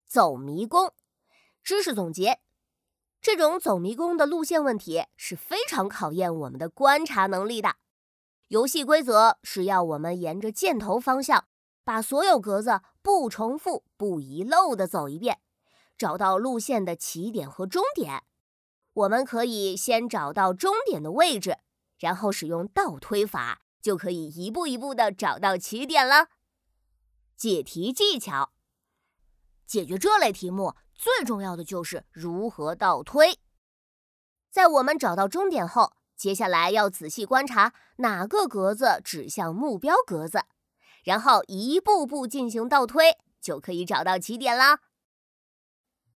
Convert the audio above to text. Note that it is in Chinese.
走迷宫。知识总结：这种走迷宫的路线问题是非常考验我们的观察能力的。游戏规则是要我们沿着箭头方向，把所有格子不重复、不遗漏地走一遍，找到路线的起点和终点。我们可以先找到终点的位置，然后使用倒推法，就可以一步一步地找到起点了。解题技巧：解决这类题目最重要的就是如何倒推。在我们找到终点后，接下来要仔细观察哪个格子指向目标格子，然后一步步进行倒推，就可以找到起点啦。